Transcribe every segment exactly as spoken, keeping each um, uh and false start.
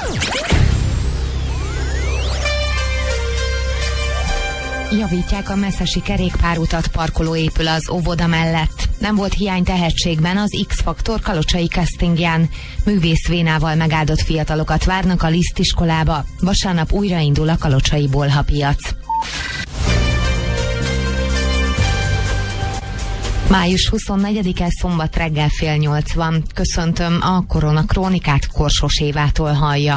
Javítják a messzesi kerékpárutat, parkoló épül az óvoda mellett. Nem volt hiány tehetségben az X-Faktor kalocsai castingján. Művész vénával megáldott fiatalokat várnak a Liszt iskolába. Vasárnap újraindul a kalocsai bolhapiac. május huszonnegyedike, szombat reggel fél nyolc van. Köszöntöm, a Korona Krónikát Korsos Évától hallja.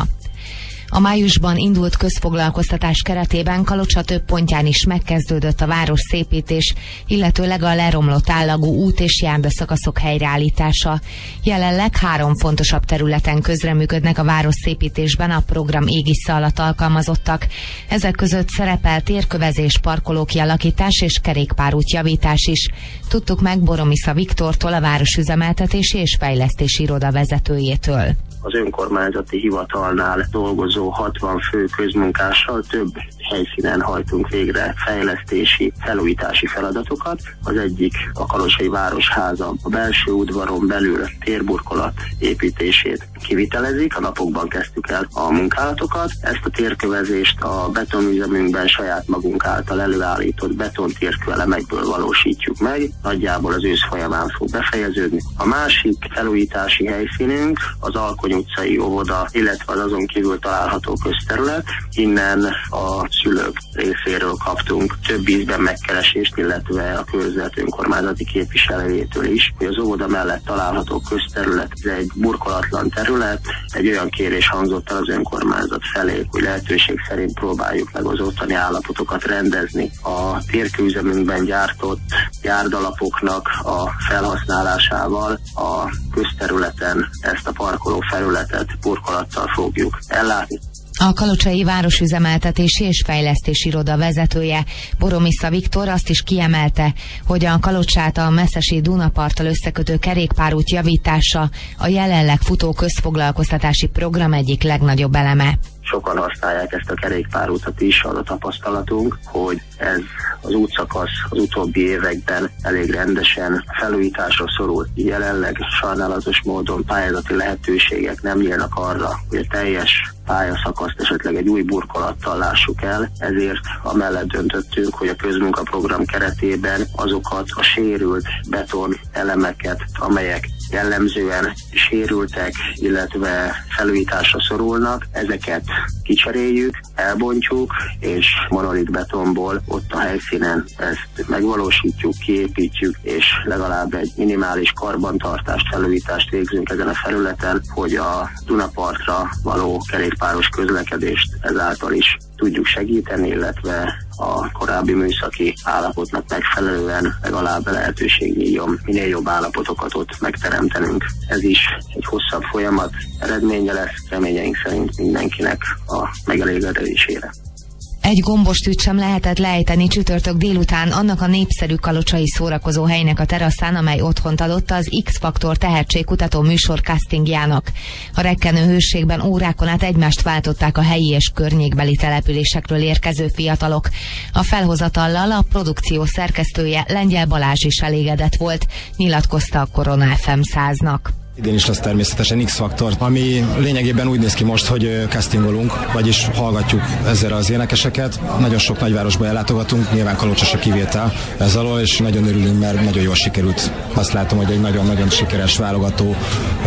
A májusban indult közfoglalkoztatás keretében Kalocsa több pontján is megkezdődött a város szépítés, illetőleg a leromlott állagú út és járdaszakaszok helyreállítása. Jelenleg három fontosabb területen közreműködnek a város szépítésben a program égisze alatt alkalmazottak. Ezek között szerepel térkövezés, parkolókialakítás és kerékpárút javítás is. Tudtuk meg Boromisza Viktortól, a Városüzemeltetési és Fejlesztési Iroda vezetőjétől. Az önkormányzati hivatalnál dolgozó hatvan fő közmunkással több helyszínen hajtunk végre fejlesztési, felújítási feladatokat. Az egyik a Kalocsai Városháza a belső udvaron belül térburkolat építését kivitelezik. A napokban kezdtük el a munkálatokat. Ezt a térkövezést a betonüzemünkben saját magunk által előállított betontérkőelemekből valósítjuk meg. Nagyjából az ősz folyamán fog befejeződni. A másik felújítási helyszínünk az Alkony utcai óvoda, illetve az azon kívül található közterület. Innen a szülők részéről kaptunk több ízben megkeresést, illetve a körzet önkormányzati képviselőjétől is, hogy az óvoda mellett található közterület, ez egy burkolatlan terület, egy olyan kérés hangzott el az önkormányzat felé, hogy lehetőség szerint próbáljuk meg az ottani állapotokat rendezni. A térkőüzemünkben gyártott járdalapoknak a felhasználásával a közterületen ezt a parkoló felületet burkolattal fogjuk ellátni. A Kalocsai Városüzemeltetési és Fejlesztési Iroda vezetője, Boromisza Viktor azt is kiemelte, hogy a Kalocsát a messzesi Dunaparttal összekötő kerékpárút javítása a jelenleg futó közfoglalkoztatási program egyik legnagyobb eleme. Sokan használják ezt a kerékpárutat is, az a tapasztalatunk, hogy ez az útszakasz az utóbbi években elég rendesen felújításra szorult. Jelenleg sajnálatos módon pályázati lehetőségek nem nyílnak arra, hogy a teljes pályaszakaszt esetleg egy új burkolattal lássuk el, ezért amellett döntöttünk, hogy a közmunkaprogram keretében azokat a sérült beton elemeket, amelyek jellemzően sérültek, illetve felújításra szorulnak, ezeket kicseréljük, elbontjuk, és monolit betonból ott a helyszínen ezt megvalósítjuk, kiépítjük, és legalább egy minimális karbantartást, felújítást végzünk ezen a felületen, hogy a Dunapartra való kerékpáros közlekedést ezáltal is tudjuk segíteni, illetve a korábbi műszaki állapotnak megfelelően legalább lehetőség nyíljon minél jobb állapotokat ott megteremtenünk. Ez is egy hosszabb folyamat eredménye lesz, reményeink szerint mindenkinek a megelégedésére. Egy gombostűt sem lehetett lejteni csütörtök délután annak a népszerű kalocsai szórakozó helynek a teraszán, amely otthont adott az X-Faktor tehetségkutató műsor castingjának. A rekkenő hőségben órákon át egymást váltották a helyi és környékbeli településekről érkező fiatalok. A felhozatallal a produkció szerkesztője, Lengyel Balázs is elégedett volt, nyilatkozta a Korona ef em száznak. Idén is lesz természetesen X-Faktor, ami lényegében úgy néz ki most, hogy castingolunk, vagyis hallgatjuk ezzel az énekeseket. Nagyon sok nagyvárosba ellátogatunk, nyilván Kalocsa a kivétel ez alól, és nagyon örülünk, mert nagyon jól sikerült. Azt látom, hogy egy nagyon-nagyon sikeres válogató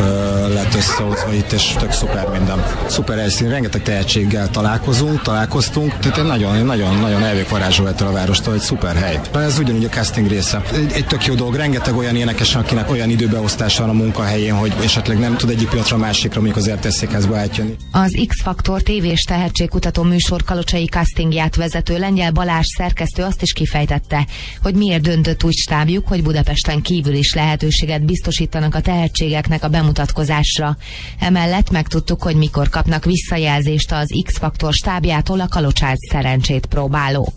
ö, lett összehozva itt, és tök szuper minden. Szuper helyszín, rengeteg tehetséggel találkozunk, találkoztunk, tehát nagyon-nagyon elvégvarázsoló ettől a várostól, egy szuper hely. Ez ugyanúgy a casting része. Egy, egy tök jó dolog, rengeteg olyan énekes, akinek olyan időbeosztása van a munkahelyén, hogy esetleg nem tud egyik pillanatra a másikra, mondjuk az er té es székházba átjönni. Az X-Faktor tévés tehetségkutató műsor kalocsai castingját vezető Lengyel Balázs szerkesztő azt is kifejtette, hogy miért döntött úgy stábjuk, hogy Budapesten kívül is lehetőséget biztosítanak a tehetségeknek a bemutatkozásra. Emellett megtudtuk, hogy mikor kapnak visszajelzést az X-Faktor stábjától a Kalocsán szerencsét próbálók.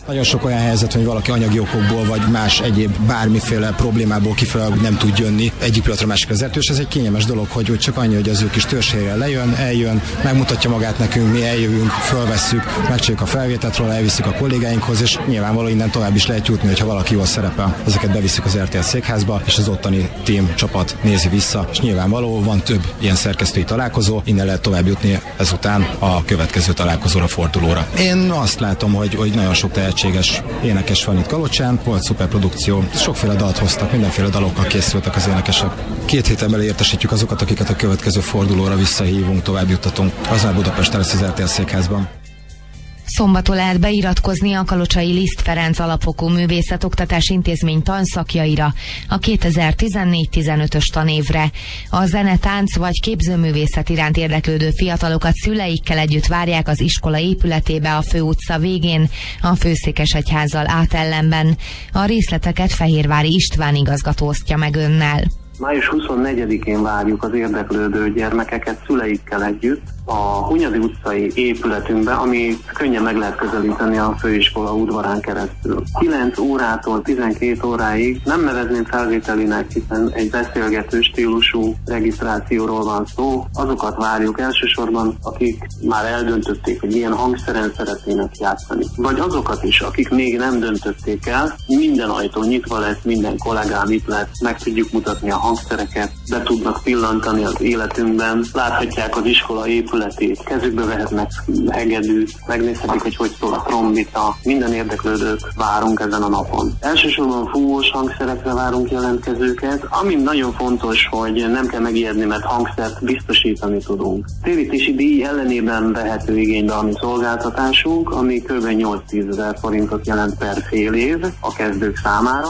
Nagyon sok olyan helyzet, hogy valaki anyagi okokból vagy más egyéb bármiféle problémából kifolyólag nem tud jönni egyik pillanatra másikra az erdő, és ez egy kényelmes dolog, hogy, hogy csak annyi, hogy az ő kis törzshelyre lejön, eljön, megmutatja magát nekünk, mi eljövünk, fölvesszük, megcsináljuk a felvételt róla, elviszük a kollégáinkhoz, és nyilvánvalóan innen tovább is lehet jutni, hogyha valaki jól szerepel. Ezeket bevisszük az er té el székházba, és az ottani team csapat nézi vissza, és nyilvánvaló van több ilyen szerkesztői találkozó, innen lehet tovább jutni ezután a következő találkozóra, fordulóra. Én azt látom, hogy, hogy nagyon sok tehetséges énekes van itt Kalocsán, volt szuperprodukció, sokféle dalt hoztak, mindenféle dalokkal készültek az énekesek. Két héten belül értesítjük azokat, akiket a következő fordulóra visszahívunk, tovább juttatunk. Az már Budapesten lesz az er té el székházban. Szombaton lehet beiratkozni a kalocsai Liszt Ferenc Alapfokú Művészetoktatás Intézmény tanszakjaira a kétezer-tizennégy tizenötös tanévre. A zene, tánc vagy képzőművészet iránt érdeklődő fiatalokat szüleikkel együtt várják az iskola épületébe a főutca végén, a Főszékesegyházzal átellenben. A részleteket Fehérvári István igazgató osztja meg önnel. május huszonnegyedikén várjuk az érdeklődő gyermekeket szüleikkel együtt a Hunyadi utcai épületünkbe, ami könnyen meg lehet közelíteni a főiskola udvarán keresztül. kilenc órától tizenkét óráig nem nevezném felvételinek, hiszen egy beszélgető stílusú regisztrációról van szó. Azokat várjuk elsősorban, akik már eldöntötték, hogy milyen hangszeren szeretnének játszani. Vagy azokat is, akik még nem döntötték el, minden ajtó nyitva lesz, minden kollégám itt lesz, meg tudjuk mutatni a hangszereket, be tudnak pillantani az életünkben, láthatják az iskola épületét, kezükbe vehetnek hegedűt, megnézhetik, hogy hogy szól a trombita, minden érdeklődőt várunk ezen a napon. Elsősorban fúvós hangszerekre várunk jelentkezőket, ami nagyon fontos, hogy nem kell megijedni, mert hangszert biztosítani tudunk. Térítési díj ellenében vehető igénybe a mi szolgáltatásunk, ami kb. nyolc-tízezer forintot jelent per fél év a kezdők számára.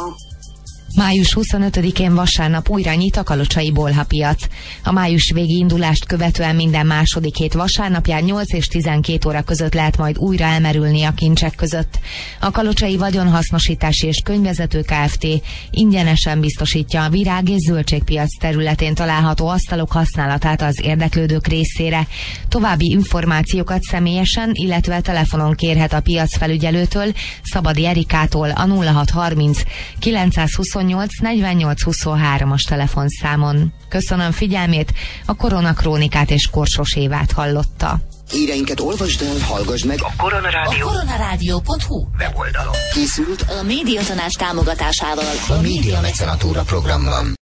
május huszonötödikén vasárnap újra nyit a kalocsai bolhapiac. A május végi indulást követően minden második hét vasárnapján nyolc és tizenkét óra között lehet majd újra elmerülni a kincsek között. A Kalocsai Vagyonhasznosítási és Könyvvezető Kft. Ingyenesen biztosítja a virág- és zöldségpiac területén található asztalok használatát az érdeklődők részére. További információkat személyesen, illetve telefonon kérhet a piacfelügyelőtől, Szabadi Erikától a nulla hat harminc kilencszázhuszonnyolc negyvennyolc huszonhárom-as telefonszámon. Köszönöm figyelmét, a Koronakrónikát és Korsos Évát hallotta. Híreinket olvasd el, hallgass meg a Koronarádió. A koronarádió pont hu weboldalon. Készült a Médiatanács támogatásával a Média Mecenatúra programban.